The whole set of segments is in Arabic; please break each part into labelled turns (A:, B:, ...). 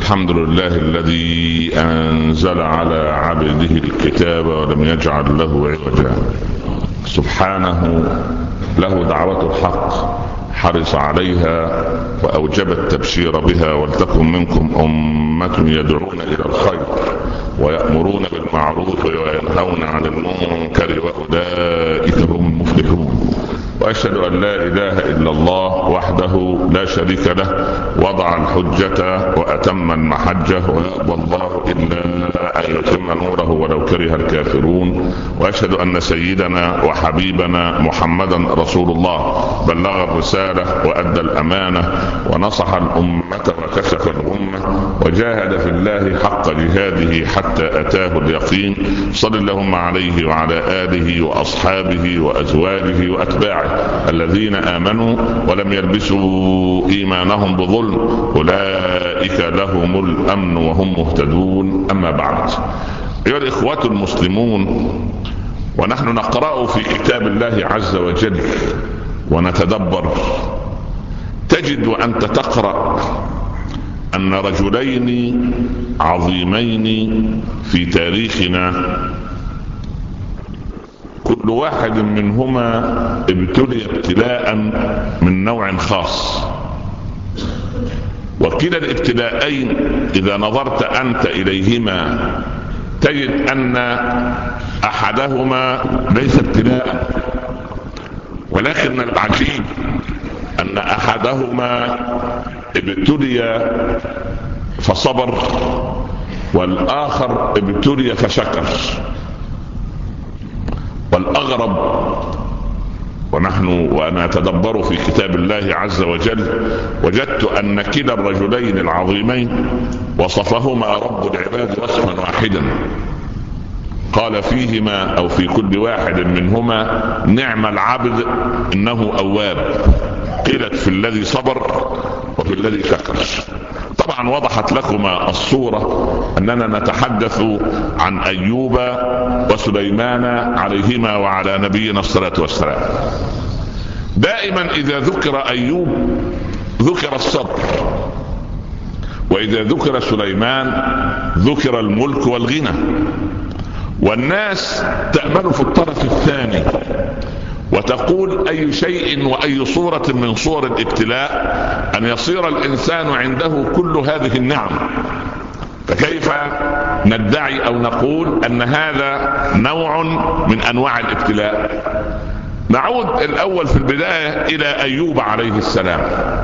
A: الحمد لله الذي أنزل على عبده الكتاب ولم يجعل له عوجا. سبحانه له دعوة الحق حرص عليها وأوجب التبشير بها. ولتكن منكم أمة يدعون إلى الخير ويأمرون بالمعروف وينهون عن المنكر وأولئك هم المفلحون. وأشهد أن لا إله إلا الله وحده لا شريك له وضع الحجة وأتم المحجة ويأبى الله إلا أن يتم نوره ولو كره الكافرون. وأشهد أن سيدنا وحبيبنا محمدا رسول الله بلغ الرسالة وأدى الأمانة ونصح الأمة وكشف الأمة وجاهد في الله حق جهاده حتى أتاه اليقين. صل اللهم عليه وعلى آله وأصحابه وأزواجه وأتباعه الذين آمنوا ولم يلبسوا إيمانهم بظلم أولئك لهم الأمن وهم مهتدون. أما بعد، أيها الإخوة المسلمون، ونحن نقرأ في كتاب الله عز وجل ونتدبر، تجد وأنت تقرأ أن رجلين عظيمين في تاريخنا كل واحد منهما ابتلي ابتلاء من نوع خاص، وكلا الابتلاءين إذا نظرت أنت إليهما تجد أن أحدهما ليس ابتلاء، ولكن العجيب أن أحدهما ابتلي فصبر والآخر ابتلي فشكر. والأغرب وأنا أتدبر في كتاب الله عز وجل وجدت أن كلا الرجلين العظيمين وصفهما رب العباد وصفا واحدا، قال فيهما أو في كل واحد منهما نعم العبد إنه أواب. قيلت في الذي صبر وفي الذي شكر. طبعا وضحت لكما الصورة أننا نتحدث عن أيوب وسليمان عليهما وعلى نبينا الصلاة والسلام. دائما إذا ذكر أيوب ذكر الصبر، وإذا ذكر سليمان ذكر الملك والغنى. والناس تأمل في الطرف الثاني وتقول أي شيء وأي صورة من صور الابتلاء أن يصير الإنسان عنده كل هذه النعم، فكيف ندعي أو نقول أن هذا نوع من أنواع الابتلاء؟ نعود الأول في البداية إلى أيوب عليه السلام.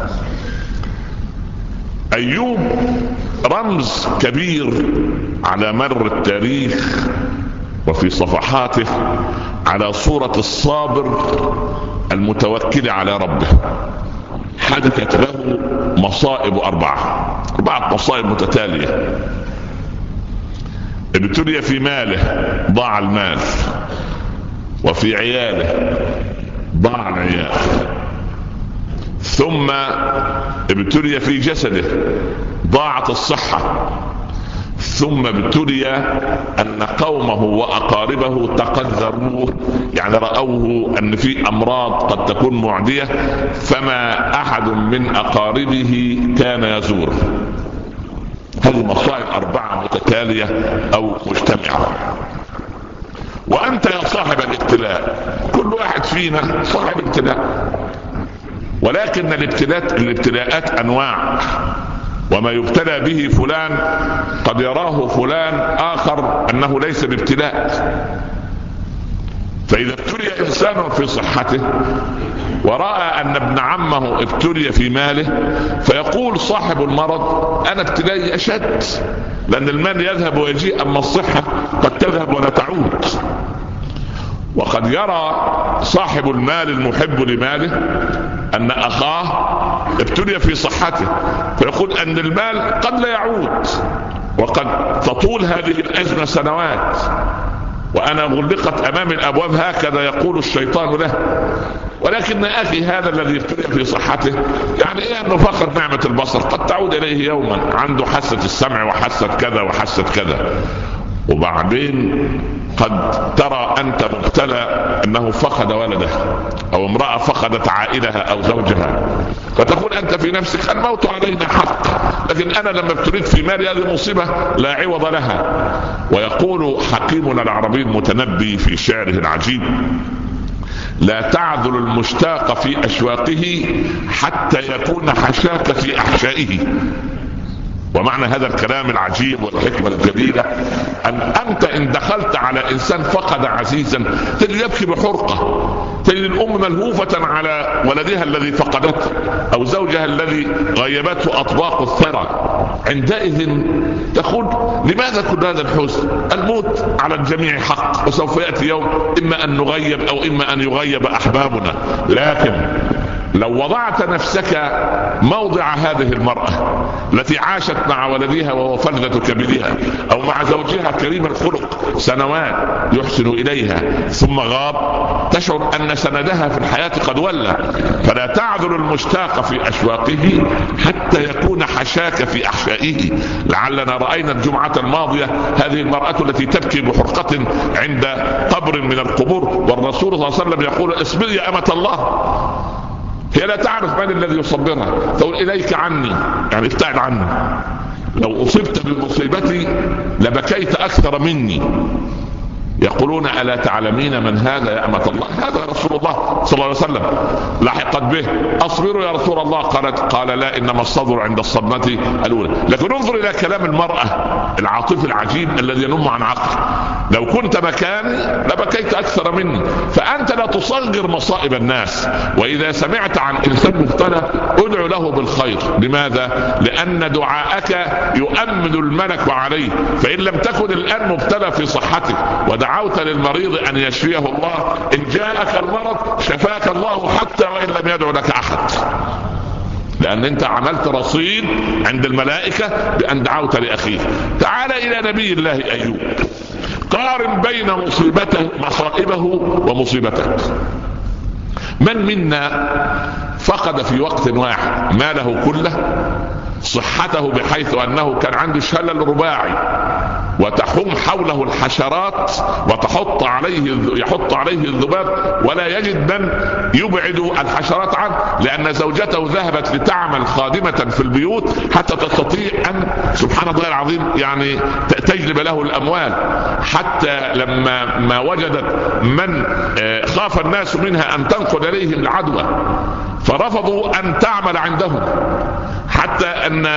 A: أيوب رمز كبير على مر التاريخ وفي صفحاته على صورة الصابر المتوكل على ربه. حدثت له مصائب أربعة مصائب متتالية. ابتلي في ماله ضاع المال، وفي عياله ضاع العيال، ثم ابتلي في جسده ضاعت الصحة، ثم ابتلي أن قومه وأقاربه تقدروه، يعني رأوه أن في أمراض قد تكون معدية فما أحد من أقاربه كان يزوره. هذه مصائب 4 متتالية أو مجتمعة. وأنت يا صاحب الابتلاء، كل واحد فينا صاحب ابتلاء، ولكن الابتلاءات أنواع، وما يبتلى به فلان قد يراه فلان آخر أنه ليس بابتلاء. فإذا ابتلي إنسان في صحته ورأى أن ابن عمه ابتلي في ماله فيقول صاحب المرض أنا ابتلائي أشد، لأن المال يذهب ويجيء أما الصحة قد تذهب ولا تعود. وقد يرى صاحب المال المحب لماله أن أخاه ابتلي في صحته فيقول أن المال قد لا يعود، وقد تطول هذه الأزمة سنوات، وأنا غلقت أمام الأبواب، هكذا يقول الشيطان له. ولكن أخي هذا الذي ابتلي في صحته يعني إيه أنه فقد نعمة البصر قد تعود إليه يوما، عنده حاسة السمع وحاسة كذا وحاسة كذا، وبعدين قد ترى أنت مبتلى أنه فقد ولده، أو امرأة فقدت عائلها أو زوجها، فتقول أنت في نفسك الموت علينا حق، لكن أنا لما ابتليت في مالي هذه مصيبة لا عوض لها. ويقول حكيمنا العربي المتنبي في شعره العجيب: لا تعذل المشتاق في أشواقه حتى يكون حشاك في أحشائه. ومعنى هذا الكلام العجيب والحكمة الجديدة أن أنت إن دخلت على إنسان فقد عزيزا تجد يبكي بحرقة، تجد الأم ملهوفة على ولدها الذي فقدته أو زوجها الذي غيبته أطباق الثرى، عندئذ تقول لماذا كل هذا الحزن؟ الموت على الجميع حق، وسوف يأتي يوم إما أن نغيب أو إما أن يغيب أحبابنا. لكن لو وضعت نفسك موضع هذه المرأة التي عاشت مع ولدها وهو فلذة كبدها، أو مع زوجها كريم الخلق سنوات يحسن إليها ثم غاب، تشعر أن سندها في الحياة قد ولى. فلا تعذل المشتاق في أشواقه حتى يكون حشاك في أحشائه. لعلنا رأينا الجمعة الماضية هذه المرأة التي تبكي بحرقة عند قبر من القبور، والرسول صلى الله عليه وسلم يقول: اصبري يا أمة الله. هي لا تعرف من الذي يصبرها، تقول: إليك عني، يعني ابتعد عني، لو أصبت بمصيبتي لبكيت أكثر مني. يقولون: ألا تعلمين من هذا يا أمة الله؟ هذا رسول الله صلى الله عليه وسلم. لحقت به: أصبروا يا رسول الله. قال: لا، إنما الصبر عند الصدمة الأولى. لكن انظر إلى كلام المرأة العاطفي العجيب الذي ينم عن عقل: لو كنت مكاني لبكيت أكثر مني. فأنت لا تصغر مصائب الناس، وإذا سمعت عن إنسان مبتلى ادعو له بالخير. لماذا؟ لأن دعاءك يؤمن الملك عليه. فإن لم تكن الآن مبتلى في صحتك ودعوت للمريض أن يشفيه الله، إن جاءك المرض شفاك الله حتى وإن لم يدعو لك أحد، لأن أنت عملت رصيد عند الملائكة بأن دعوت لأخيك. تعال إلى نبي الله أيوب، قارن بين مصائبه ومصيبتك. من منا فقد في وقت واحد ماله كله، صحته، بحيث أنه كان عنده شلل رباعي وتحوم حوله الحشرات ويحط عليه الذباب، ولا يجد من يبعد الحشرات عنه، لأن زوجته ذهبت لتعمل خادمة في البيوت حتى تستطيع أن، سبحان الله العظيم، يعني تجلب له الأموال. حتى لما ما وجدت من خاف الناس منها أن تنقل إليهم العدوى فرفضوا أن تعمل عندهم، حتى أن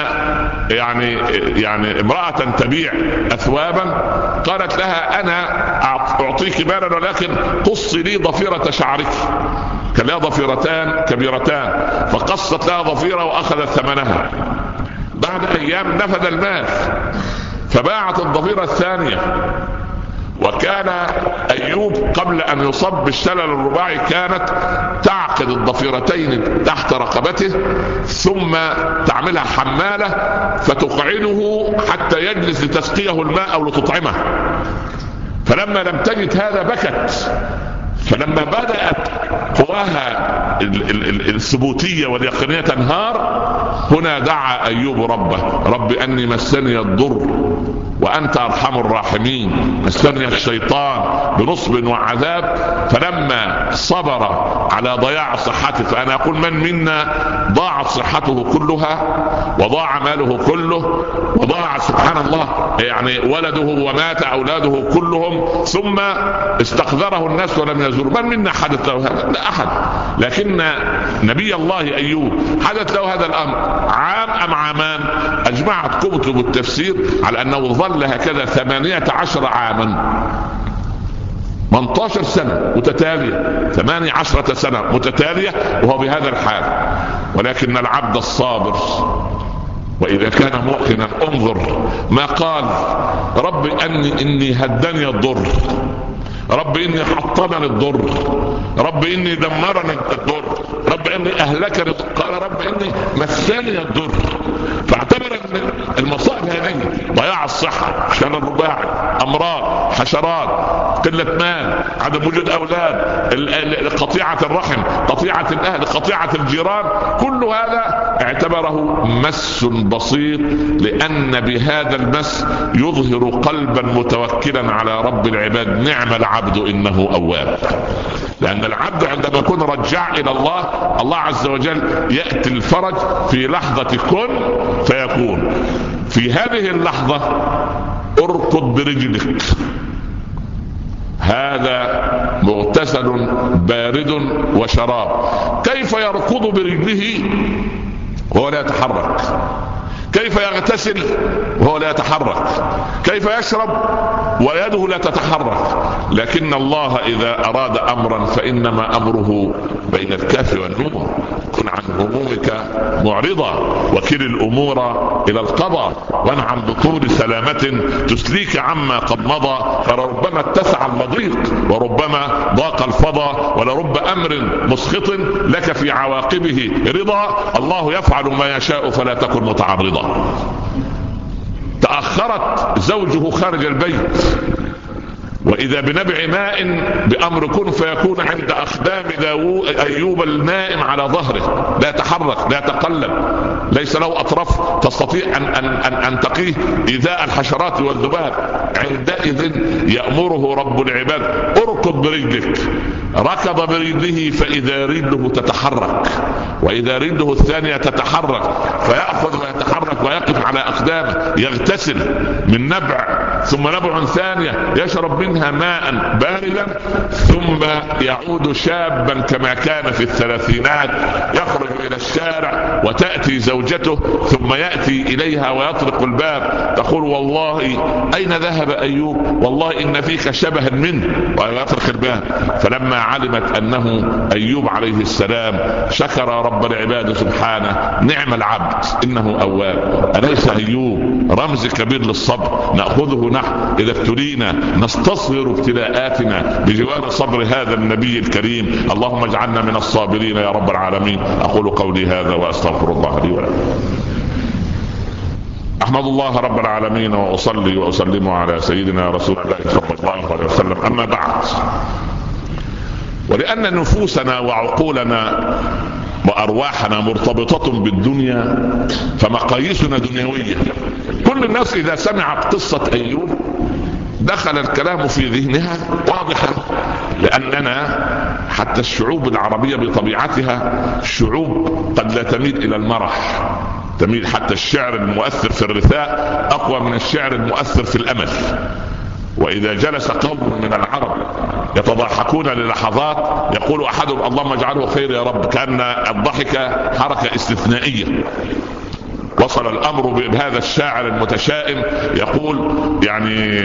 A: يعني امرأة تبيع أثوابا قالت لها: أنا أعطيك مالا ولكن قصي لي ضفيرة شعرك. كان لها ضفيرتان كبيرتان، فقصت لها ضفيرة وأخذت ثمنها. بعد أيام نفذ المال فباعت الضفيرة الثانية. وكان أيوب قبل أن يصب بالشلل الرباعي كانت تعقد الضفيرتين تحت رقبته ثم تعملها حمالة فتقعده حتى يجلس لتسقيه الماء أو لتطعمه. فلما لم تجد هذا بكت. فلما بدأت قواها الثبوتية واليقينية تنهار، هنا دعا أيوب ربه: رب أني مسني الضر وأنت أرحم الراحمين، مسني الشيطان بنصب وعذاب. فلما صبر على ضياع صحته، فأنا أقول: من منا ضاعت صحته كلها وضاع ماله كله وضاع سبحان الله يعني ولده ومات أولاده كلهم، ثم استقذره الناس ولم يزور؟ من منا حدث له هذا؟ لا أحد. لكن نبي الله أيوب حدث له هذا الأمر. عام أم عامان؟ أجمعت كتب التفسير على أنه ظل هكذا 18 عاما، 18 سنة متتالية، 18 سنة متتالية وهو بهذا الحال. ولكن العبد الصابر وإذا كان موقنا انظر ما قال: رب إني هدني الضر، رب إني حطمني الضر، رب إني دمرني الضر، رب إني أهلكني، قال رب إني مسني الضر. فاعتبر أن المصائب هذه ضياع الصحة، شلل الرباعي، أمراض، حشرات، قلة مال، عدم وجود أولاد، قطيعة الرحم، قطيعة الأهل، قطيعة الجيران، كل هذا اعتبره مس بسيط، لأن بهذا المس يظهر قلبا متوكلا على رب العباد. نعم العبد إنه أواب. لأن العبد عندما يكون رجع إلى الله، الله عز وجل يأتي الفرج في لحظة كن فيكون. في هذه اللحظة اركض برجلك، هذا مغتسل بارد وشراب. كيف يركض برجله وهو لا يتحرك؟ كيف يغتسل وهو لا يتحرك؟ كيف يشرب ويده لا تتحرك؟ لكن الله إذا أراد أمرا فإنما أمره بين الكاف والنون. كن عن همومك معرضا، وكل الأمور إلى القضاء، وانعم بطول سلامة تسليك عما قد مضى. فربما اتسع المضيق، وربما ضاق الفضاء، ولرب أمر مسخط لك في عواقبه رضا. الله يفعل ما يشاء فلا تكن متعرضا. تأخرت زوجه خارج البيت، وإذا بنبع ماء بأمر كن فيكون عند أخدام أيوب النائم على ظهره، لا يتحرك لا يتقلب، ليس له أطراف تستطيع أن تقيه إيذاء الحشرات والذباب. عندئذ يأمره رب العباد اركض برجلك. ركض برجله فإذا رجله تتحرك، وإذا رجله الثانية تتحرك، فيأخذ ويتحرك ويقف على أقدامه، يغتسل من نبع ثم نبع ثانية يشرب منها ماء باردا، ثم يعود شابا كما كان في الثلاثينات، يخرج إلى الشارع وتأتي زوجته ثم يأتي إليها ويطرق الباب، تقول والله أين ذهب أيوب؟ والله إن فيك شبها منه، ويطرق الباب. فلما علمت أنه أيوب عليه السلام شكر رب العباد سبحانه. نعم العبد إنه أواب. أليس أيوب رمز كبير للصبر؟ نأخذه نحن إذا ابتلينا نستصغر ابتلاءاتنا بجوار صبر هذا النبي الكريم. اللهم اجعلنا من الصابرين يا رب العالمين. أقول قولي هذا وأستغفر الله لي ولكم. أحمد الله رب العالمين وأصلي وأسلم على سيدنا رسول الله صلى الله عليه وسلم. أما بعد، ولأن نفوسنا وعقولنا وأرواحنا مرتبطة بالدنيا فمقاييسنا دنيوية. كل الناس إذا سمعت قصة أيوب دخل الكلام في ذهنها واضحا، لأننا حتى الشعوب العربية بطبيعتها شعوب قد لا تميل إلى المرح، تميل حتى الشعر المؤثر في الرثاء أقوى من الشعر المؤثر في الأمل. وإذا جلس قوم من العرب يتضاحكون للحظات يقول أحدهم اللهم اجعله خير يا رب، كأن الضحكة حركة استثنائية. وصل الأمر بهذا الشاعر المتشائم يقول يعني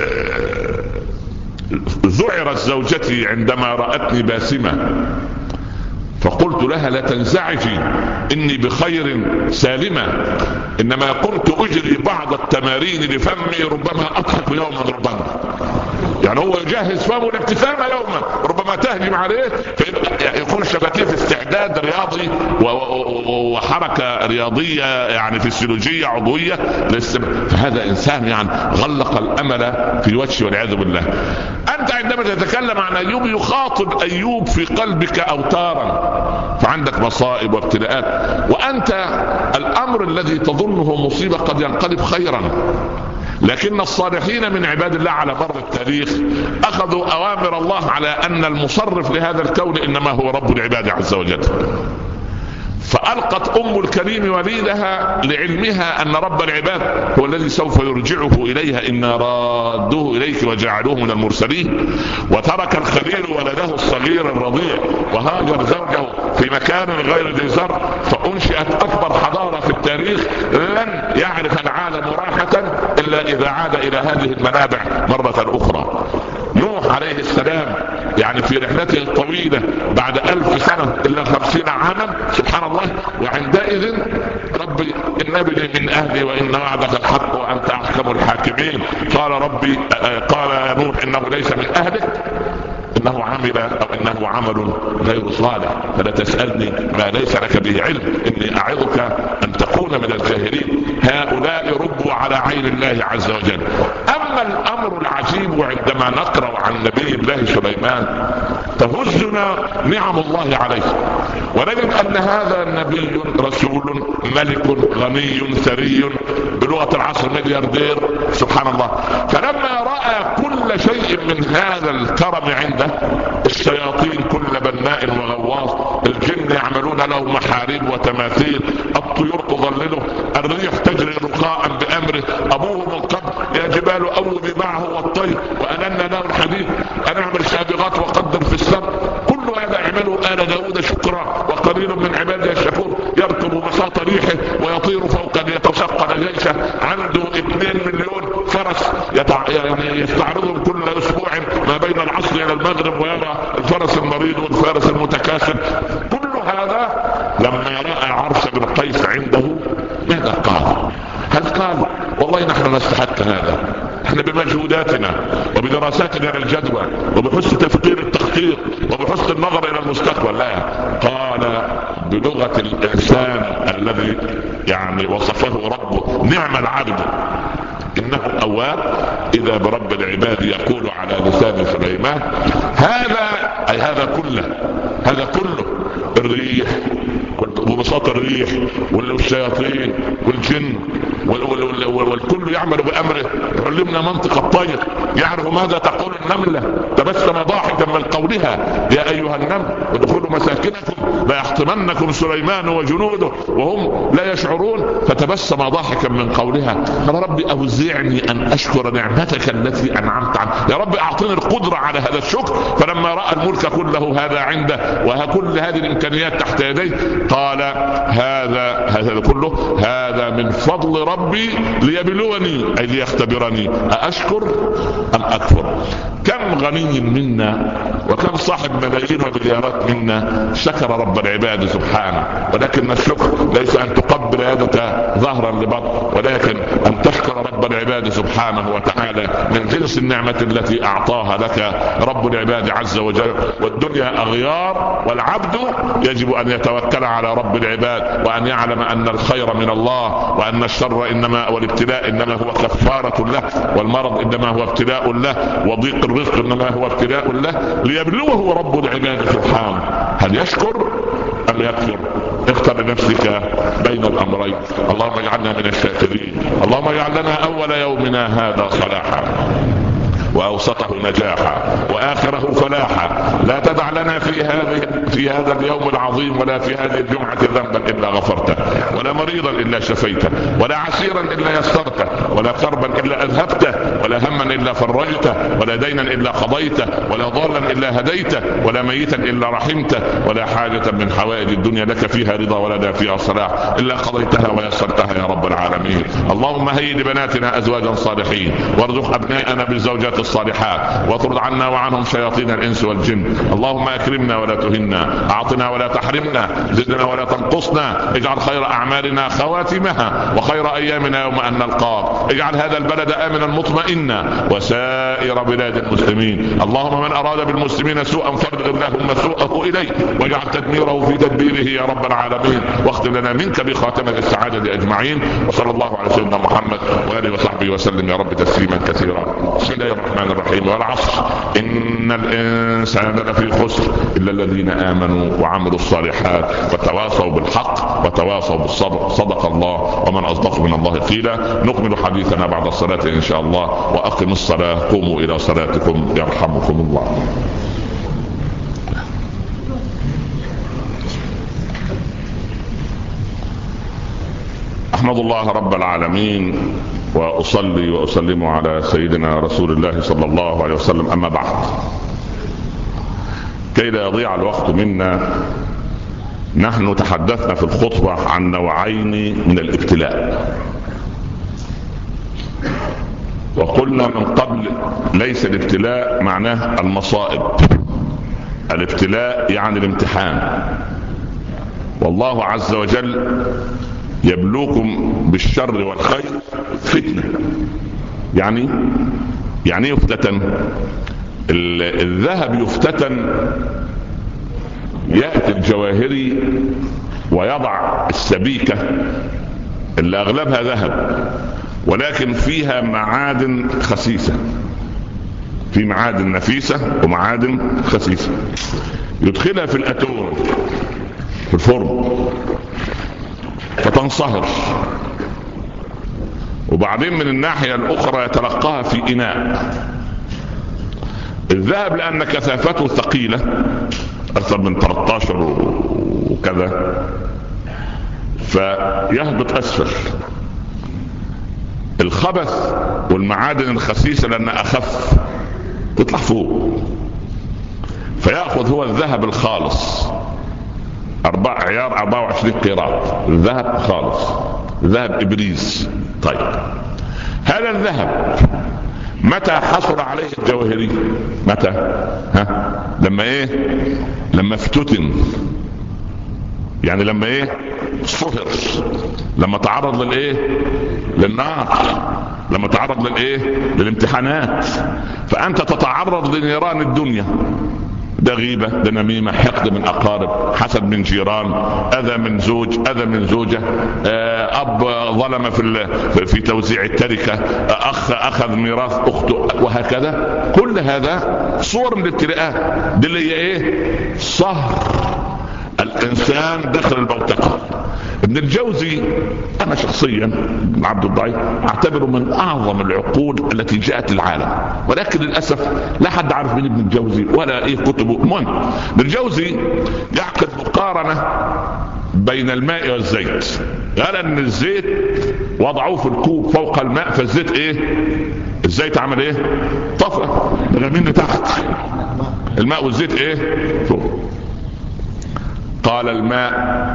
A: ذعرت زوجتي عندما رأتني باسمة فقلت لها لا تنزعجي إني بخير سالمة، إنما كنت أجري بعض التمارين لفمي ربما أضحك يوما ربما. يعني هو يجهز فمه الابتسامة يوما ربما تهجم عليه، فيكون الشبكية في استعداد رياضي وحركة رياضية يعني فسيولوجية عضوية. فهذا إنسان يعني غلق الأمل في وجهه والعياذ بالله. أنت عندما تتكلم عن أيوب يخاطب أيوب في قلبك أوتارا، فعندك مصائب وابتلاءات، وأنت الأمر الذي تظنه مصيبة قد ينقلب خيرا. لكن الصالحين من عباد الله على مر التاريخ أخذوا أوامر الله على أن المصرف لهذا الكون إنما هو رب العباد عز وجل. فألقت أم الكريم وليدها لعلمها أن رب العباد هو الذي سوف يرجعه إليها، إن رادوه إليك وجعلوه من المرسلين. وترك الخليل ولده الصغير الرضيع وهاجر زوجه في مكان غير ذي زرع، فأنشئت أكبر حضارة في التاريخ. لن يعرف العالم راحة إلا إذا عاد إلى هذه المنابع مرة أخرى. نوح عليه السلام يعني في رحلته الطويلة بعد 1000 سنة إلا 50 عاما سبحان الله، وعندئذ ربي إن من أهلي وإن وعدك الحق وأنت أحكم الحاكمين. قال ربي قال يا نوح إنه ليس من أهلك إنه عمل أو إنه عمل غير صالح فلا تسألني ما ليس لك به علم إني أعظك أن تكون من الجاهلين. هؤلاء ربوا على عين الله عز وجل. اما الامر العجيب عندما نقرأ عن نبي الله سليمان تهزنا نعم الله عليه، ونجد ان هذا النبي رسول ملك غني ثري بلغة العصر ملياردير سبحان الله. فلما رأى كل شيء من هذا الكرم عنده، الشياطين كل بناء وغواص، الجن يعملون له محاريب وتماثيل، الطيور تظلله، الريح تجري رخاء بأمره، أبوه من قبل يا جبال أوبي معه والطير وألنا له الحديد أن اعمل سابغات وقدر في السبت. كل هذا يعمله آل داود شكرا وقليل من عباده الشكور. يركب بساط ريحه ويطير فوق ليتثقل جيشه، عنده 2 مليون فرس يعني يستعرضهم كل اسبوع ما بين العصر الى المغرب، ويرى الفرس المريض والفارس المتكاسل. كل هذا لما رأى عرش بن قيس عنده ماذا قال؟ هل قال والله نحن نستحق هذا، احنا بمجهوداتنا وبدراساتنا للجدوى وبحسن تفكير التخطيط وبحسن النظر الى المستقبل؟ لا، قال بلغة الانسان الذي يعني وصفه ربه: نعم العبد انه اواب اذا برب العباد يقول على لسان سليمان. هذا اي هذا كله الريح وبساط الريح والشياطين والجن والكل يعمل بأمره. علمنا منطق الطير، يعرف ماذا تقول النملة. تبسم ضاحكا من قولها: يا أيها النمل ادخلوا مساكنكم لا يحطمنكم سليمان وجنوده وهم لا يشعرون. فتبسم ضاحكا من قولها: يا رب أوزعني أن أشكر نعمتك التي أنعمت عنها. يا رب أعطني القدرة على هذا الشكر. فلما رأى الملك كله هذا عنده وكل هذه الإمكانيات تحت يديه قال: هذا كله هذا من فضل ربي ليبلوني أي ليختبرني أأشكر أم أكفر. كم غني منا وكم صاحب ملايين ومليارات منا شكر رب العباد سبحانه، ولكن الشكر ليس أن تقبل يدك ظهرا لبطن، ولكن أن تشكر رب العباد سبحانه وتعالى من جنس النعمة التي أعطاها لك رب العباد عز وجل. والدنيا أغيار، والعبد يجب أن يتوكل على رب العباد، وأن يعلم أن الخير من الله، وأن الشر إنما والابتلاء إنما هو كفارة له، والمرض إنما هو ابتلاء له، وضيق الرزق إنما هو ابتلاء له، ليبلوه رب العباد سبحانه هل يشكر أم يكفر. اختر لنفسك بين الأمرين. اللهم اجعلنا من الشاكرين. اللهم اجعل لنا أول يومنا هذا صلاحا، وأوسطه نجاحا، وآخره فلاحا. لا تدع لنا في هذا اليوم العظيم ولا في هذه الجمعة ذنبا إلا غفرته، ولا مريضا إلا شفيته، ولا عسيرا إلا يسرته، ولا كربا إلا أذهبته، ولا هما إلا فرجته، ولا دينا إلا قضيته، ولا ضالا إلا هديته، ولا ميتا إلا رحمته، ولا حاجة من حوائج الدنيا لك فيها رضا ولا فيها صلاح إلا قضيتها ويسرتها يا رب العالمين. اللهم هيئ لبناتنا أزواجا صالحين، وارزق أبنائنا بالزوجات الصالحات، واطرد عنا وعنهم شياطين الإنس والجن. اللهم أكرمنا ولا تهنا، أعطنا ولا تحرمنا، زدنا ولا تنقصنا. اجعل خير أعمالنا خواتمها، وخير أيامنا يوم أن نلقاك. اجعل هذا البلد آمنا مطمئنا، وسائر بلاد المسلمين. اللهم من أراد بالمسلمين سوءا فرغ اللهم سوءه إليه، واجعل تدميره في تدبيره يا رب العالمين، واختم لنا منك بخاتمة السعادة أجمعين. وصلى الله على سيدنا محمد وآله وصحبه وسلم يا رب تسليما كثيرا. بسم الله الرحمن الرحيم. والعصر إن الإنسان لفي خسر إلا الذين آمنوا وعملوا الصالحات وتواصوا بالحق وتواصوا بالصبر. صدق الله ومن أصدق من الله قيلا. نكمل حديثنا بعد الصلاة إن شاء الله. وأقم الصلاة، قوموا إلى صلاتكم يرحمكم الله. أحمد الله رب العالمين، وأصلي وأسلم على سيدنا رسول الله صلى الله عليه وسلم. أما بعد، كي لا يضيع الوقت منا، نحن تحدثنا في الخطبة عن نوعين من الابتلاء، وقلنا من قبل ليس الابتلاء معناه المصائب. الابتلاء يعني الامتحان، والله عز وجل يبلوكم بالشر والخير فتنة. يعني يفتتن الذهب، يفتتن، يأتي الجواهري ويضع السبيكة اللي أغلبها ذهب ولكن فيها معادن خسيسة، في معادن نفيسة ومعادن خسيسة. يدخلها في الأتون في الفرن فتنصهر، وبعدين من الناحية الأخرى يتلقاها في إناء. الذهب لأن كثافته ثقيلة أكثر من 13 وكذا فيهبط أسفل. الخبث والمعادن الخسيسة لأنها أخف تطلع فوق، فيأخذ هو الذهب الخالص عيار 24 قيراط، الذهب خالص، ذهب إبريز. طيب هذا الذهب متى حصل عليه الجواهري؟ متى؟ لما ايه؟ لما افتتن، يعني لما ايه؟ صهر، لما تعرض للايه؟ للنار، لما تعرض للايه؟ للامتحانات. فانت تتعرض لنيران الدنيا، ده غيبة، ده نميمة، حقد من أقارب، حسد من جيران، أذى من زوج، أذى من زوجة، أب ظلم في توزيع التركة، أخ أخذ ميراث أخته، وهكذا. كل هذا صور من الابتلاءات دي اللي هي إيه؟ صهر الإنسان داخل البوتقة. ابن الجوزي أنا شخصيا ابن عبد الضعيف أعتبره من أعظم العقول التي جاءت العالم، ولكن للأسف لا حد عارف مين ابن الجوزي ولا إيه كتبه. المهم ابن الجوزي يعقد مقارنة بين الماء والزيت. قال أن الزيت وضعوه في الكوب فوق الماء، فالزيت إيه؟ الزيت عمل إيه؟ طفى، رمين لتحت، الماء والزيت إيه؟ فوق. قال الماء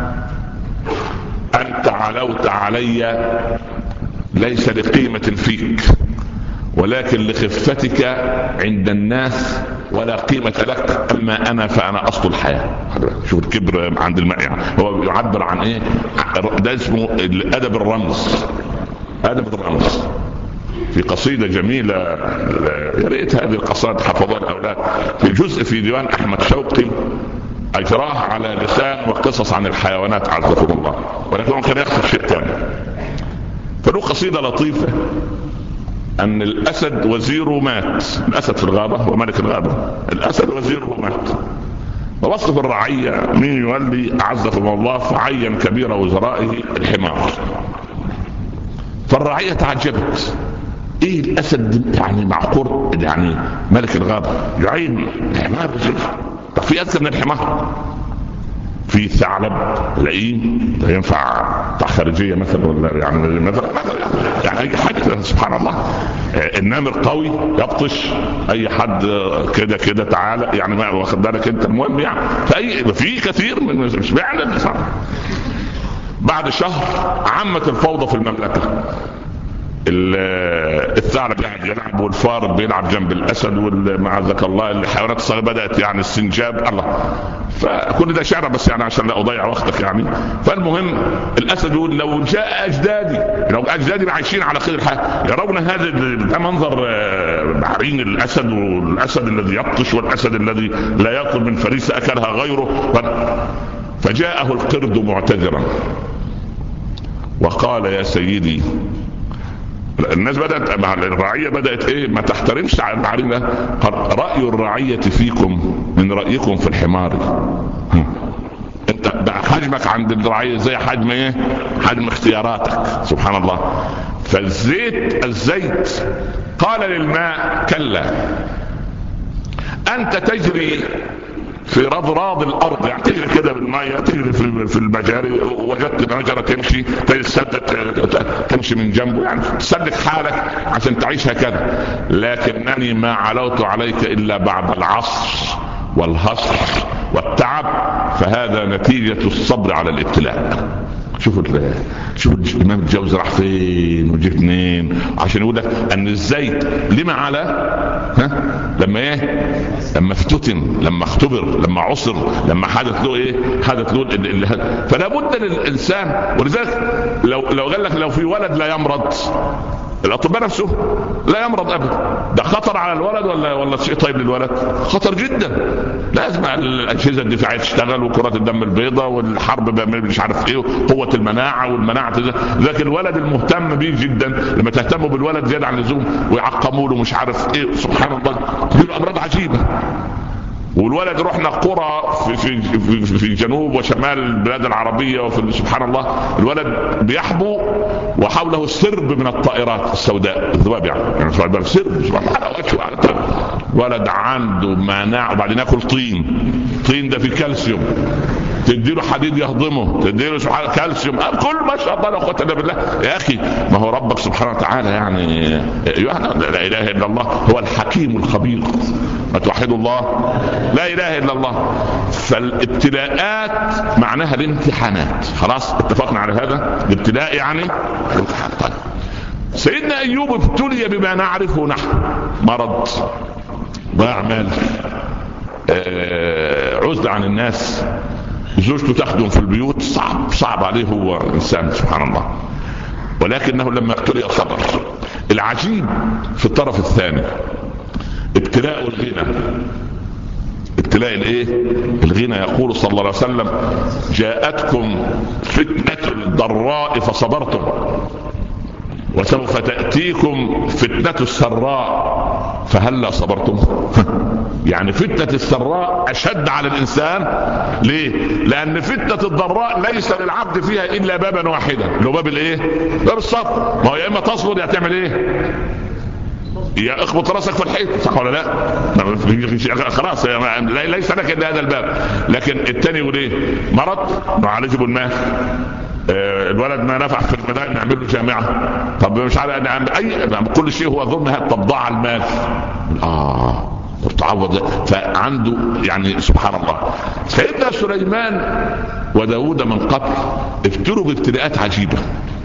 A: أنت علوت علي ليس لقيمة فيك، ولكن لخفتك عند الناس، ولا قيمة لك. أما أنا فأنا أصل الحياة. شوف الكبر عند الماء، يعني هو يعبر عن إيه؟ ده اسمه أدب الرمز، أدب الرمز. في قصيدة جميلة، يا ريت هذه القصائد حفظها الأولاد، في جزء في ديوان أحمد شوقي أجراه على لسان وقصص عن الحيوانات عزكم الله، ولكن كان يخص شيء ثاني. فله قصيدة لطيفة أن الأسد وزيره مات، الأسد في الغابة وملك الغابة، الأسد وزيره مات، ووصف الرعية مين يولي أعزكم الله، فعين كبير وزرائه الحمار. فالرعية تعجبت، ايه الأسد يعني معقول يعني ملك الغابة يعين حمار وزيره؟ طب في أذكى من الحمار؟ في ثعلب لئيم ده ينفع بتاع خارجية مثلا، ولا يعني مثلا يعني أي حاجة سبحان الله. النمر قوي يبطش أي حد كده كده تعالى، يعني ما واخد بالك أنت. المهم يعني في كثير من مش معنى. بعد شهر عمت الفوضى في المملكة، الثعلب قاعد يلعب والفار بيلعب جنب الاسد، ومعاذك الله الحيوانات الصغيره بدات يعني السنجاب الله. فكل ده شعر بس يعني عشان لا اضيع وقتك يعني. فالمهم الاسد يقول لو جاء اجدادي، لو اجدادي عايشين على خير الحياه يرون هذا ده منظر بعرين الاسد، والاسد الذي يبطش، والاسد الذي لا ياكل من فريسه اكلها غيره. فجاءه القرد معتذرا وقال يا سيدي، الناس بدأت الرعية بدأت ايه؟ ما تحترمش على المعرفة. قال رأي الرعية فيكم من رأيكم في الحمار. انت بقى حجمك عند الرعية زي حجم ايه؟ حجم اختياراتك سبحان الله. الزيت قال للماء كلا، انت تجري في رضراض الارض، يعني تجري كده بالمية، تجري في المجاري، وجدت مجرى تمشي تمشي من جنبه، يعني تسلك حالك عشان تعيش هكذا. لكنني ما علوت عليك الا بعد العصر والهصر والتعب، فهذا نتيجة الصبر على الابتلاء. شوف الامام الجوزي راح فين وجه منين عشان يقول لك ان الزيت لما على لما ايه؟ لما افتتن، لما اختبر، لما عصر، لما حدث له ايه؟ حدث له فلا بد للانسان. ولذلك لو قال لك لو في ولد لا يمرض الاطباء نفسه لا يمرض ابدا. ده خطر على الولد ولا شيء طيب للولد؟ خطر جدا. لازم الاجهزه الدفاعيه تشتغل، وكرات الدم البيضاء، والحرب مش عارف ايه، قوه المناعه والمناعه. لكن الولد المهتم به جدا، لما تهتموا بالولد زياده عن اللزوم ويعقموا له مش عارف ايه، سبحان الله تجيله امراض عجيبه. والولد رحنا قرى في جنوب وشمال البلاد العربيه، وفي سبحان الله الولد بيحبو وحوله السرب من الطائرات السوداء، الذباب يعني سرب سبحان الله. ولد عنده مناعه، وبعدين ياكل طين ده فيه كالسيوم، تديله حديد يهضمه، تديله سبحان كالسيوم، كل ما شاء الله لا قوه الا بالله. يا اخي ما هو ربك سبحانه وتعالى يعني لا اله الا الله هو الحكيم الخبير. ما توحدوا الله، لا اله الا الله. فالابتلاءات معناها الامتحانات، خلاص اتفقنا على هذا. الابتلاء يعني الامتحان. طيب سيدنا ايوب ابتلي بما نعرفه نحن، مرض، ضياع مال، عزلة عن الناس، زوجته تخدم في البيوت، صعب عليه، هو انسان سبحان الله. ولكنه لما ابتلي صبر. العجيب في الطرف الثاني ابتلاء الغنى. ابتلاء الايه؟ الغنى. يقول صلى الله عليه وسلم: جاءتكم فتنة الضراء فصبرتم وسوف تأتيكم فتنة السراء فهلا صبرتم. يعني فتنة السراء أشد على الإنسان. ليه؟ لأن فتنة الضراء ليس للعبد فيها إلا بابا واحدا، اللي هو باب الايه؟ باب الصبر. ما هو يا إما تصبر يا تعمل ايه؟ يا اخبط راسك في الحيط، صح ولا لا؟ خلاص ليس لك الا هذا الباب. لكن الثاني يقول ايه؟ مرض نعالجه بالمال، الولد ما نفع في المدارس نعمل له جامعه، طب مش عارف اي كل شيء هو ظنها تضاع المال، تعوض. فعنده يعني سبحان الله. سيدنا سليمان وداود من قبل ابتلوا بابتلاءات عجيبه.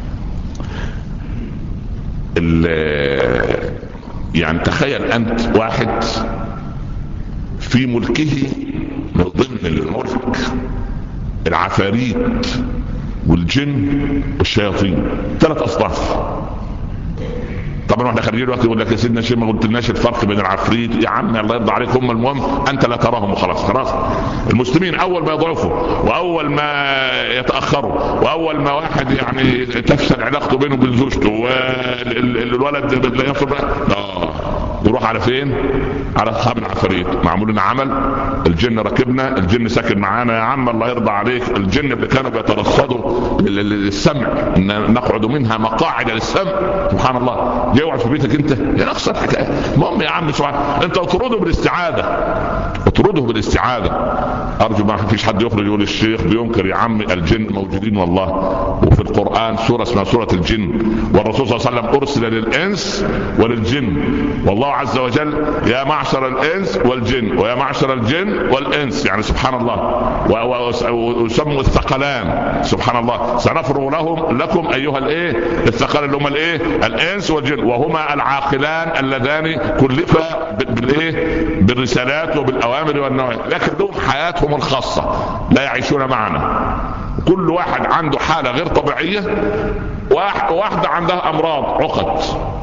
A: يعني تخيل أنت واحد في ملكه من ضمن الملك العفاريت والجن والشياطين، 3 أصناف. طبعا احنا خارجين الوقت يقول لك يا سيدنا شيخ ما قلتلناش الفرق بين العفريت. يا عم الله يرضى عليك، هم المهم انت لا تراهم وخلاص. المسلمين اول ما يضعفوا، واول ما يتاخروا، واول ما واحد يعني تفشل علاقته بينه وبين زوجته، والولد لا يصبر، يروح على فين؟ على اصحاب العفاريت. معمول لنا عمل، الجن ركبنا، الجن ساكن معانا. يا عم الله يرضى عليك، الجن اللي كانوا بيترصدوا للسمع، نقعد منها مقاعد للسمع، سبحان الله، يقعد في بيتك انت يا نقص الحكايه. المهم يا عم سبحان انت اطرده بالاستعاذه. ارجو ما فيش حد يخرج يقول الشيخ بينكر. يا عم الجن موجودين والله، وفي القران سوره اسمها سوره الجن، والرسول صلى الله عليه وسلم ارسل للانس وللجن، والله عز وجل يا معشر الانس والجن ويا معشر الجن والانس، يعني سبحان الله. ويسموا الثقلان، سبحان الله، سنفرغ لكم ايها الايه الثقلان اللي هم الايه الانس والجن، وهما العاقلان اللذان كلفا بالايه بالرسالات وبالاوامر والنواهي، لكن لهم حياتهم الخاصه لا يعيشون معنا. كل واحد عنده حاله غير طبيعيه، واحده عندها امراض عقد،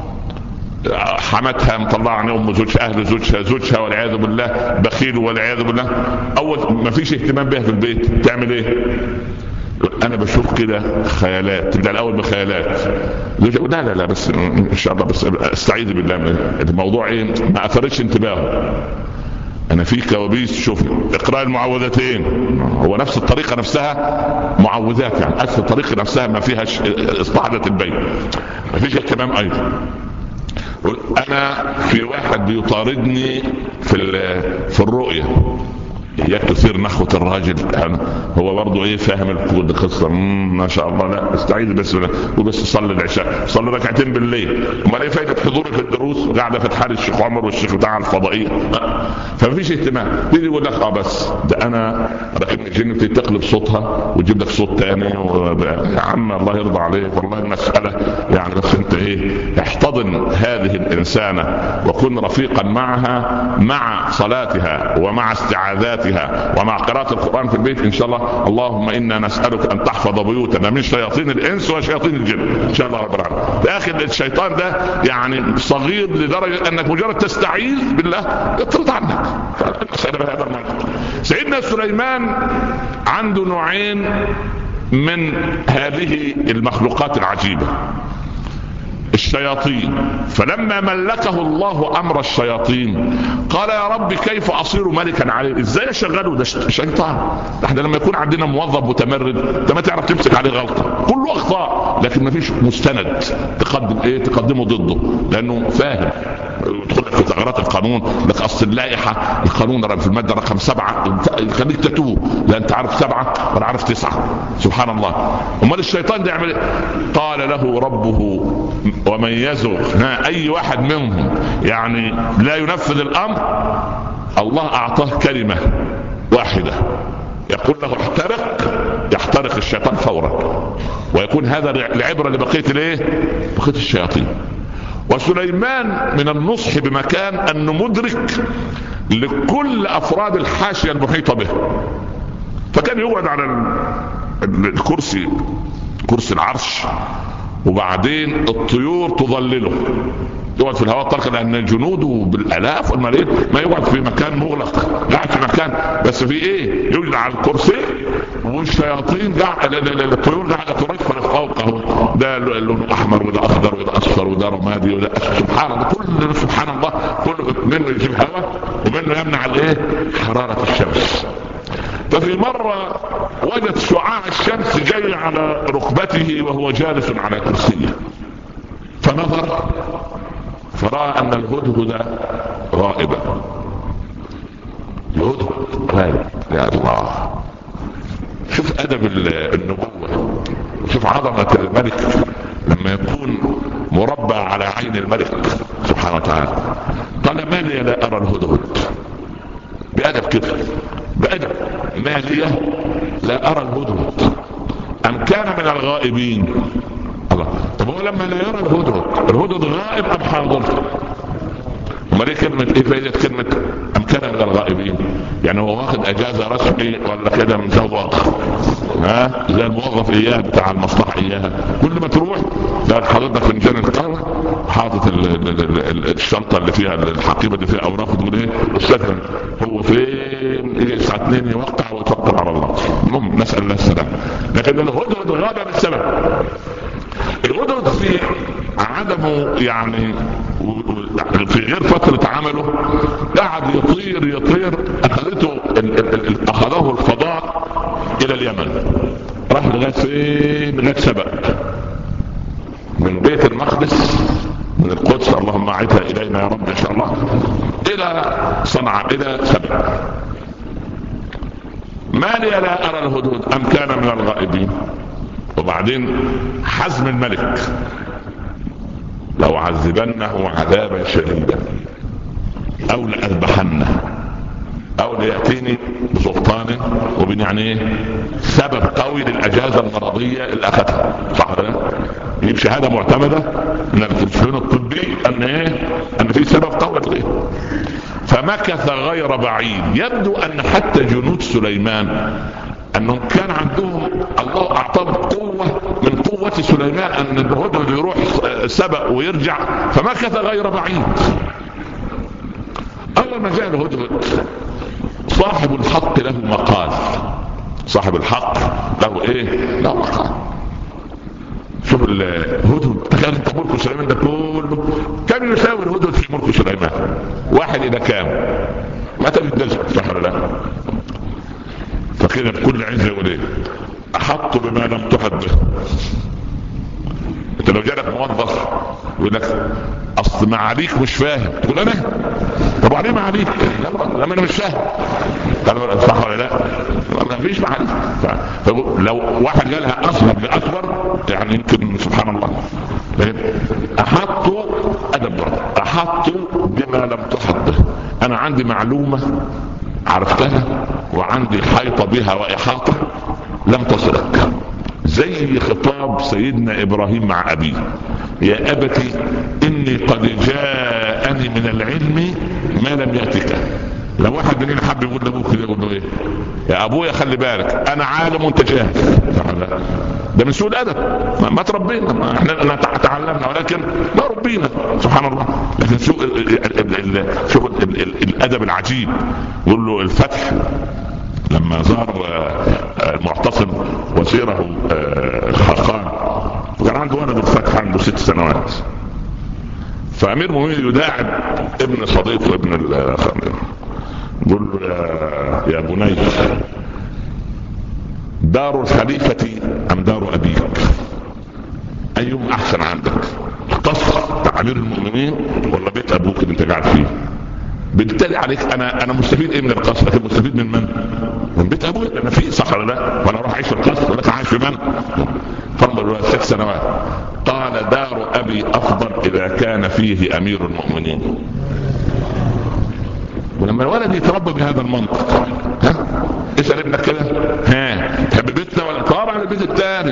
A: حمتها مطلعني ام زوجها، اهل زوجها والعياذ بالله بخيل والعياذ بالله، اول ما فيش اهتمام بها في البيت تعمل ايه؟ انا بشوف كده خيالات، تبدا الاول بخيالات، لا بس ان شاء الله بس استعيذ بالله من الموضوع ايه، ما اثرتش انتباهه. انا في كوابيس، شوف اقراء المعوذتين، هو نفس الطريقه نفسها معوذات، يعني نفس الطريقه نفسها ما فيهاش اصلاح ذات البيت، ما فيش اهتمام ايضا. انا في واحد بيطاردني في الرؤيه، اياك تصير نخوة الراجل، يعني هو برضه ايه فاهم القصه، ما شاء الله، لا استعيذ بس وبس صلي العشاء، صلي ركعتين بالليل، امال ايه فايده حضوري في الدروس قاعده في حال الشيخ عمر والشيخ بتاع الفضائيه؟ فمفيش اهتمام. تيجي يقول لك بس ده انا ركبني الجن تقلب صوتها وتجيب لك صوت ثاني يا عم الله يرضى عليك، والله المساله يعني بس انت ايه، احتضن هذه الانسانه وكن رفيقا معها مع صلاتها ومع استعاذاتها ومع قراءة القرآن في البيت إن شاء الله. اللهم إنا نسألك أن تحفظ بيوتنا من شياطين الإنس وشياطين الجن إن شاء الله رب العالمين. يا اخي الشيطان ده يعني صغير لدرجه انك مجرد تستعيذ بالله يطرد عنك. بهذا المنطق. سيدنا سليمان عنده نوعين من هذه المخلوقات العجيبه، الشياطين. فلما ملكه الله امر الشياطين قال يا رب كيف اصير ملكا عليه؟ ازاي اشغله؟ ده شيطان. احنا لما يكون عندنا موظف متمرد انت ما تعرف تمسك عليه غلطه، كله اخطاء، لكن ما فيش مستند تقدمه ضده لانه فاهم. يدخل في ثغرات القانون لك اصل اللائحه القانون في الماده رقم 7 يخليك تتوه، لا انت عارف 7 ولا عارف 9. سبحان الله. امال الشيطان ده يعمل؟ قال له ربه ومن يزغ، اي واحد منهم يعني لا ينفذ الامر، الله اعطاه كلمه واحده يقول له احترق، يحترق الشيطان فورا، ويكون هذا العبره لبقيه بقيه الشياطين. وسليمان من النصح بمكان انه مدرك لكل افراد الحاشيه المحيطه به، فكان يقعد على الكرسي، كرسي العرش، وبعدين الطيور تظلله، يقعد في الهواء الطلق، لان جنوده بالالاف والملايين ما يقعد في مكان مغلق، قاعد في مكان بس في يقعد على الكرسي، والشياطين الطيور قاعده ترفرف فوقه، ده لونه احمر وده اخضر وده اصفر وده رمادي وده سبحان الله، كل سبحان الله كل منه يجيب هواء ومنه يمنع حراره الشمس. ففي مرة وجد شعاع الشمس جاي على ركبته وهو جالس على كرسيه، فنظر فرأى أن الهدهد غائبا. الهدهد غائب. يا الله، شوف أدب النبوة، شوف عظمة الملك لما يكون مربع على عين الملك سبحانه وتعالى. قال ما لي لا أرى الهدهد؟ بأدب كده، بأدب. ما لي لا أرى الهدهد أم كان من الغائبين؟ الله، طب هو لما لا يرى الهدهد غائب أم حاضر؟ ما دي كلمة فايدة كلمة أم كان من الغائبين؟ يعني هو واخد أجازة رسمي ولا كده من زوج زي الموظف إياه بتاع المصلحة إياها، كل ما تروح لا حضرتك فنجان القهوة، حاطط الشنطة اللي فيها الحقيبة اللي فيها أوراق، تقول السكن هو فين؟ الساعة 2 يوقع ويتوكل على الله. المهم نسأل الله السلامة. لكن الهدهد غاب بالسبب. الهدهد في عدمه يعني في غير فترة عمله قاعد يطير أخذه الفضاء إلى اليمن، راح لغاية فين؟ لغاية سبأ، من بيت المقدس من القدس اللهم اعدها إلينا يا رب إن شاء الله، إلى صنعاء، إلى سبأ. ما لي لا أرى الهدهد أم كان من الغائبين؟ وبعدين حزم الملك لو عذبنه عذابا شديدا او لأذبحنه او ليأتيني بسلطان وبين يعني سبب قوي للأجازة المرضية اللي اخذها، صح ده؟ يجيب شهادة معتمدة من الفنون الطبي ان في سبب قوي ليه. فمكث غير بعيد. يبدو ان حتى جنود سليمان انهم كان عندهم الله اعطاهم قوة من قوة سليمان ان الهدهد يروح سبأ ويرجع، فمكث غير بعيد. اول ما جاء الهدهد صاحب الحق له مقال، صاحب الحق له له مقال. شوف الهدهد، تخيل انت ملك سليمان ده كله كم يساوي الهدهد في ملك سليمان؟ 1 إلى كام؟ ما تجد صح ولا لا؟ فكده بكل عزة يقول احط بما لم تحط به. انت لو جالك موظف يقول لك اصل معاليك مش فاهم، تقول انا طب عليه معاليك؟ لا انا مش فاهم، صح ولا لا؟ ما فيش معاليك. لو واحد جالها اصغر لاكبر يعني يمكن سبحان الله. احطوا ادب، احطوا بما لم تحط به. انا عندي معلومة عرفتها وعندي حيطة بها وإحاطة لم تصلك، زي خطاب سيدنا إبراهيم مع أبيه: يا أبتي إني قد جاءني من العلم ما لم يأتك. لو واحد منين حب يقول لأبوه كده يقول له يا أبويا خلي بالك أنا عالم وأنت جاهل، ده من سوء الادب. ما تربينا، احنا تعلمنا ولكن ما ربينا سبحان الله. لكن شوف الادب العجيب. يقول له الفتح لما زار المعتصم وزيره خاقان، وكان عنده ولد الفتح عنده 6 سنوات، فامير المؤمنين يداعب ابن صديقه ابن يقول له يا بني، دار الخليفة ام دار ابيك؟ ايهم احسن عندك؟ قصر بتاع امير المؤمنين ولا بيت ابوك اللي انت قاعد فيه؟ بالتالي عليك انا مستفيد ايه من القصر؟ لكن مستفيد من بيت ابوك. انا في صح ولا لا؟ وانا اروح اعيش في القصر ولا عايش في من؟ فرض 6 سنوات. قال دار ابي افضل اذا كان فيه امير المؤمنين. ولما الولد يتربى بهذا المنطق، اسال ابنك كده، تحب بيتنا ولا؟ طبعا البيت الثاني.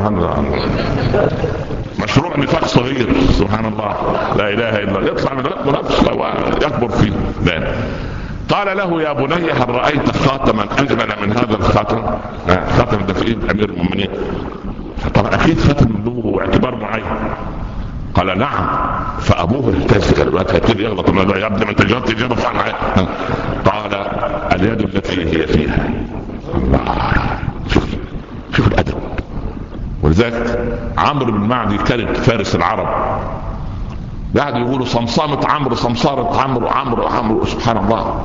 A: مشروع نفاق صغير سبحان الله، لا اله الا الله، يطلع من نفسه ويكبر فيه. قال له يا بني، هل رايت خاتما اجمل من هذا الخاتم؟ خاتم ده في ايد امير المؤمنين، طبعا اكيد خاتم له اعتبار معين. قال نعم. فابوه اهتز، الوقت هيبتدي يغلط، يا ابني ما انت جاوبت اجابه فعلا معايا. قال اليد التي هي فيها. الله، شوف الادب. ولذلك عمرو بن معدي كانت فارس العرب، قاعد يقولوا صمصامة عمرو، صمصارة عمرو سبحان الله.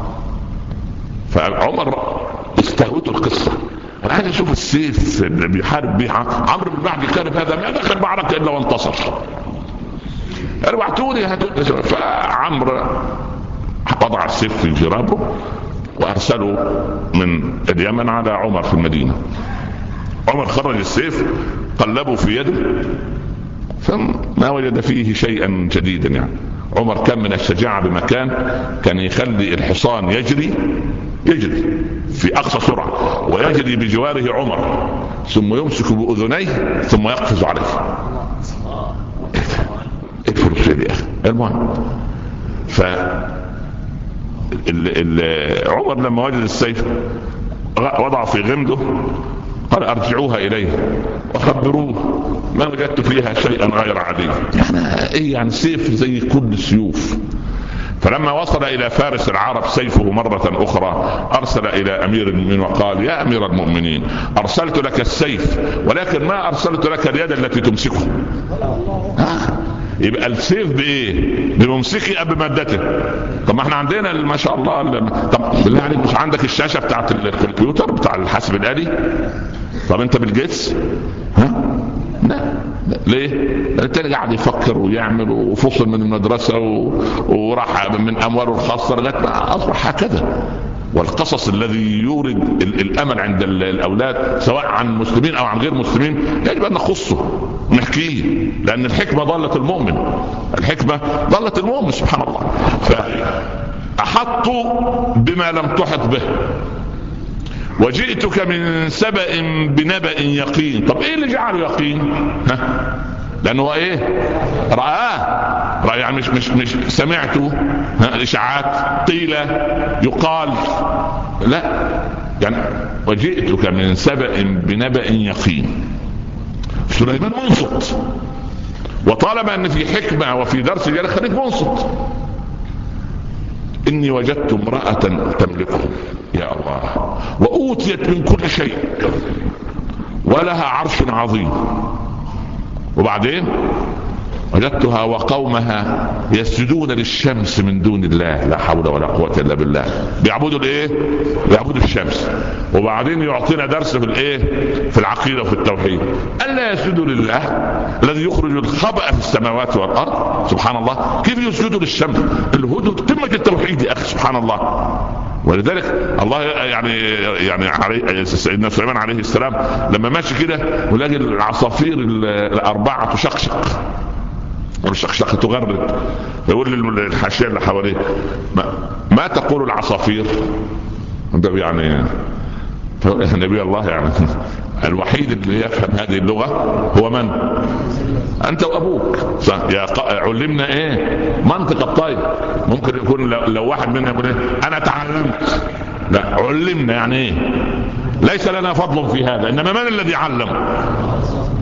A: فعمر استهوته القصة، انا عايز اشوف السيف اللي بيحارب بيه عمرو بن معدي. كان هذا ما دخل معركة الا وانتصر. اربعتوني هاتوني. فعمرو وضع السيف في جرابه وارسله من اليمن على عمر في المدينة. عمر خرج السيف قلبه في يده فما وجد فيه شيئا جديدا. يعني عمر كان من الشجاعة بمكان كان يخلي الحصان يجري في أقصى سرعة ويجري بجواره عمر، ثم يمسك بأذنيه ثم يقفز عليه. اكفر الشيء يا أخي. المهم عمر لما وجد السيف وضع في غمده، قال ارجعوها اليه وخبروه ما وجدت فيها شيئا غير عادي. يعني سيف زي كل السيوف. فلما وصل الى فارس العرب سيفه مرة اخرى ارسل الى امير المؤمنين وقال يا امير المؤمنين، ارسلت لك السيف ولكن ما ارسلت لك اليد التي تمسكه. يبقى السيف بايه؟ بممسكي اب مادته. طب ما احنا عندنا ما شاء الله. طب بالله عليك مش عندك الشاشه بتاعت الكمبيوتر بتاع الحاسب الالي؟ طب انت بالجيتس؟ لا. ليه؟ التاني قاعد يفكر ويعمل وفصل من المدرسه وراح من امواله الخاصه لغايه ما اصبح هكذا. والقصص الذي يورد الامل عند الاولاد سواء عن مسلمين او عن غير مسلمين يجب ان نخصه ونحكيه، لان الحكمه ضلت المؤمن. الحكمه ضلت المؤمن سبحان الله. فاحطوا بما لم تحط به وجئتك من سبأ بنبأ يقين. طب ايه اللي جعله يقين؟ لانه ايه؟ رأى يعني مش سمعته اشاعات قيل يقال، لا يعني وجئتك من سبأ بنبأ يقين. سليمان منصت، وطالما ان في حكمة وفي درس جالك خليك منصت. اني وجدت امرأة تملكهم يا الله واوتيت من كل شيء ولها عرش عظيم، وبعدين وجدتها وقومها يسجدون للشمس من دون الله، لا حول ولا قوة الا بالله. بيعبدوا الايه؟ بيعبدوا الشمس. وبعدين يعطينا درس في الايه؟ في العقيدة وفي التوحيد. الا يسجدوا لله الذي يخرج الخبأ في السماوات والارض سبحان الله. كيف يسجدوا للشمس؟ الهدى قمة التوحيد يا اخي سبحان الله. ولذلك الله يعني سيدنا سليمان عليه السلام لما ماشي كده ولاقي العصافير الاربعة تشقشق والشقشقة تغرد، يقول للحاشية اللي حواليه ما تقول العصافير؟ يعني نبي الله يعني الوحيد اللي يفهم هذه اللغة هو من؟ أنت وأبوك. علمنا إيه؟ منطق الطير. ممكن يكون لو واحد منا يقول إيه؟ أنا تعلمت. لا، علمنا يعني إيه؟ ليس لنا فضل في هذا، إنما من الذي علم؟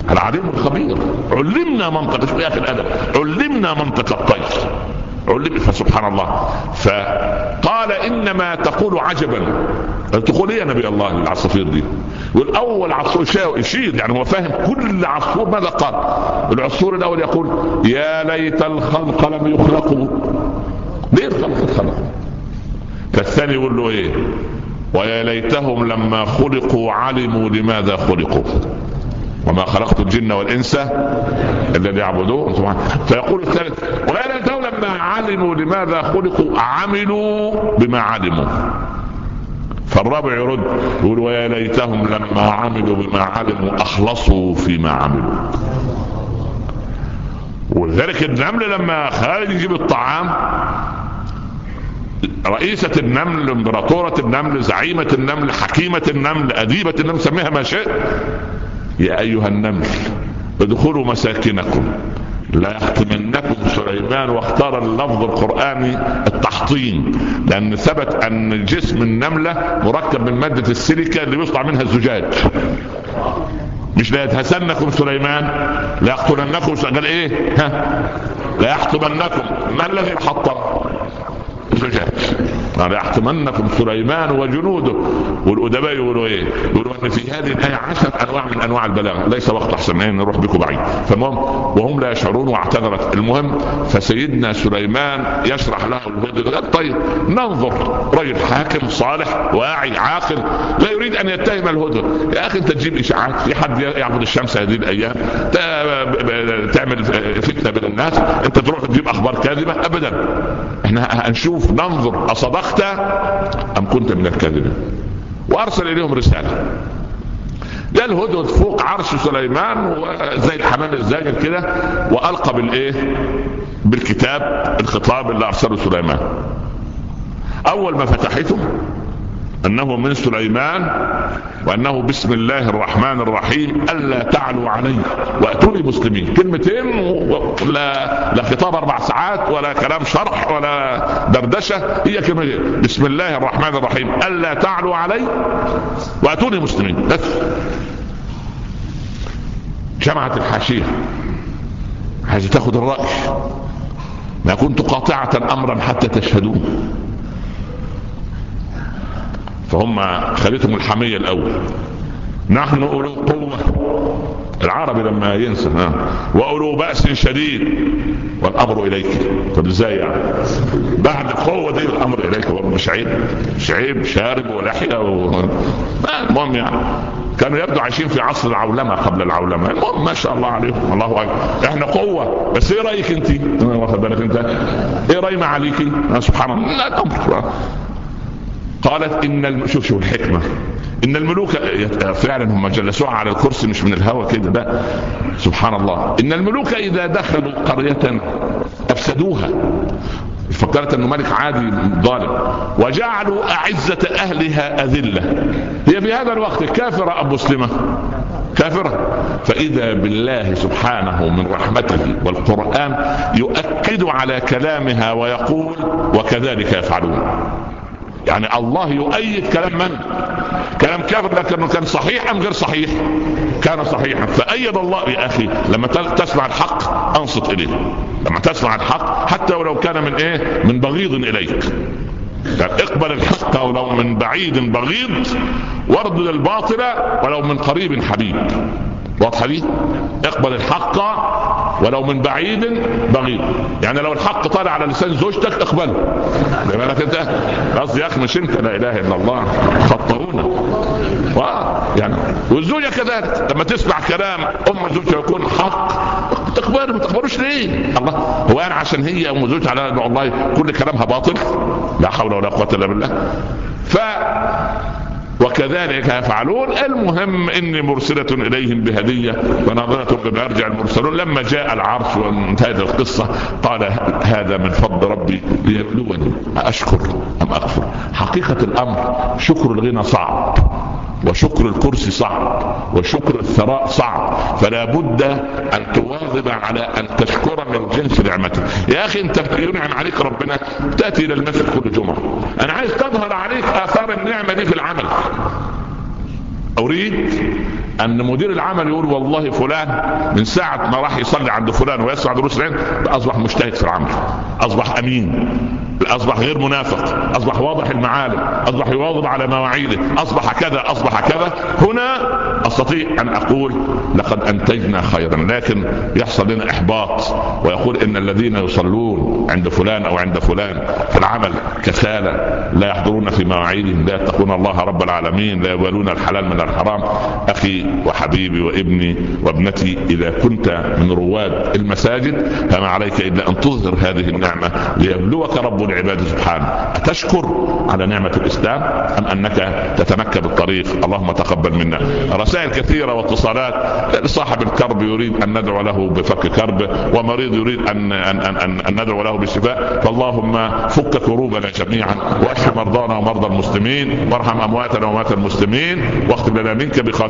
A: العليم الخبير. علمنا منطق يا اخي الادب، علمنا منطق الطير، علم. فسبحان الله، فقال انما تقول عجبا. تقول ايه يا نبي الله العصافير دي؟ والاول عصفور يشير، يعني هو فاهم كل عصفور ماذا قال. العصفور الاول يقول يا ليت الخلق لم يخلقوا. ليه الخلق اتخلقوا؟ فالثاني يقول له ايه؟ ويا ليتهم لما خلقوا علموا لماذا خلقوا وما خلقت الجن والانس الا ليعبدون. فيقول الثالث ويا ليتهم لما علموا لماذا خلقوا عملوا بما علموا. فالرابع يرد يقول ويا ليتهم لما عملوا بما علموا اخلصوا فيما عملوا. ولذلك النمل لما خارج يجيب الطعام، رئيسة النمل، امبراطورة النمل، زعيمة النمل، حكيمة النمل، أديبة النمل، سميها ما شئت، يا أيها النمل ادخلوا مساكنكم لا يحطمنكم سليمان. واختار اللفظ القرآني التحطيم، لأن ثبت أن جسم النملة مركب من مادة السيليكا اللي يصنع منها الزجاج. مش لا يتهسنكم سليمان لا يقتلنكم، قال ايه؟ لا يحطمنكم. ما الذي حطم؟ الزجاج. لا يحطمنكم سليمان وجنوده. والأدباء يقولوا ايه؟ يقولوا ان في هذه الآية 10 انواع من انواع البلاغة. ليس وقت احسن نروح بكم بعيد. فالمهم وهم لا يشعرون واعتذرت. المهم فسيدنا سليمان يشرح له الهدى. قال طيب ننظر، رجل حاكم صالح واعي عاقل لا يريد ان يتهم الهدى. يا اخي انت تجيب اشاعات، في حد يعبد الشمس هذه الايام، تعمل فتنة بين الناس، انت تروح تجيب اخبار كاذبة؟ ابدا. احنا هنشوف ننظر اصدقت ام كنت من الكاذبين. وارسل اليهم رسالة. جاء الهدهد فوق عرش سليمان وزي الحمام الزاجل كده، والقى بالايه؟ بالكتاب، الخطاب اللي ارسله سليمان. اول ما فتحته انه من سليمان وانه بسم الله الرحمن الرحيم الا تعلوا علي واتوني مسلمين. كلمتين، لا خطاب 4 ساعات ولا كلام شرح ولا دردشه، هي كلمتين بسم الله الرحمن الرحيم الا تعلوا علي واتوني مسلمين بس. جمعت الحاشيه عايزه تاخد الراي. ما كنت قاطعه امرا حتى تشهدون. فهم خليتهم الحمية الأول. نحن أولو قوة، العربي لما ينسى وأولو بأس شديد والأمر إليك. طب ازاي يعني؟ بعد قوة دي الأمر إليك. مش عيب؟ مش عيب شارب ولحية المهم يعني كانوا يبدو عايشين في عصر العولمة قبل العولمة. المهم ما شاء الله عليهم، الله أكبر. احنا قوة، بس ايه رأيك انت؟ واخد بالك انت؟ ايه رأي معاليكي؟ سبحان الله. لا الأمر قالت ان شوف الحكمه، ان الملوك فعلا هم جلسوها على الكرسي مش من الهوى كده، لا سبحان الله. ان الملوك اذا دخلوا قريه افسدوها. فكرت انه ملك عادي ظالم، وجعلوا اعزه اهلها اذله. هي في هذا الوقت كافره ام مسلمه؟ كافره. فاذا بالله سبحانه من رحمته والقران يؤكد على كلامها ويقول وكذلك يفعلون. يعني الله يؤيد كلام من؟ كلام كافر، لكنه كان صحيح ام غير صحيح؟ كان صحيحا. فأيد الله. يا اخي لما تسمع الحق انصت اليه، لما تسمع الحق حتى ولو كان من ايه؟ من بغيض اليك. يعني اقبل الحق ولو من بعيد بغيض، واردد الباطل ولو من قريب حبيب. واضحه دي؟ اقبل الحق ولو من بعيد بغيض. يعني لو الحق طالع على لسان زوجتك اقبله. بالك انت؟ قصدي يا اخي مش انت، لا اله الا الله، خطئونا. يعني والزوجه كذلك لما تسمع كلام ام زوجها يكون حق تقبله. ما تقبلوش ليه؟ الله هو انا عشان هي ام زوجها على والله كل كلامها باطل؟ لا حول ولا قوه الا بالله. وكذلك يفعلون. المهم اني مرسلة اليهم بهدية وناظرة بما يرجع المرسلون. لما جاء العرش وانتهت القصة قال هذا من فضل ربي ليبلوني أشكر ام اكفر. حقيقة الامر شكر الغنى صعب، وشكر الكرسي صعب، وشكر الثراء صعب. فلا بد ان تواظب على ان تشكر من جنس نعمته. يا اخي انت ينعم عليك ربنا تاتي الى المسجد كل جمعه، انا عايز تظهر عليك اثار النعمه دي في العمل. اريد ان مدير العمل يقول والله فلان من ساعة ما راح يصلي عند فلان ويسمع دروس العلم اصبح مجتهد في العمل، اصبح امين، اصبح غير منافق، اصبح واضح المعالم، اصبح يواظب على مواعيده، اصبح كذا اصبح كذا. هنا استطيع ان اقول لقد انتجنا خيرا. لكن يحصل لنا احباط ويقول ان الذين يصلون عند فلان او عند فلان في العمل كسالى، لا يحضرون في مواعيدهم، لا يتقون الله رب العالمين، لا يبالون الحلال من الحرام. اخي وحبيبي وابني وابنتي، اذا كنت من رواد المساجد فما عليك الا ان تظهر هذه النعمة ليبلوك رب العباد سبحانه، أتشكر على نعمة الإسلام أم أنك تتنكب الطريق؟ اللهم تقبل منا. رسائل كثيرة واتصالات، صاحب الكرب يريد أن ندعو له بفك كرب، ومريض يريد أن ندعو له بالشفاء. فاللهم فك كروبنا جميعا، واشف مرضانا ومرضى المسلمين، وارحم أمواتنا وأموات المسلمين، واختم لنا منك بخاتم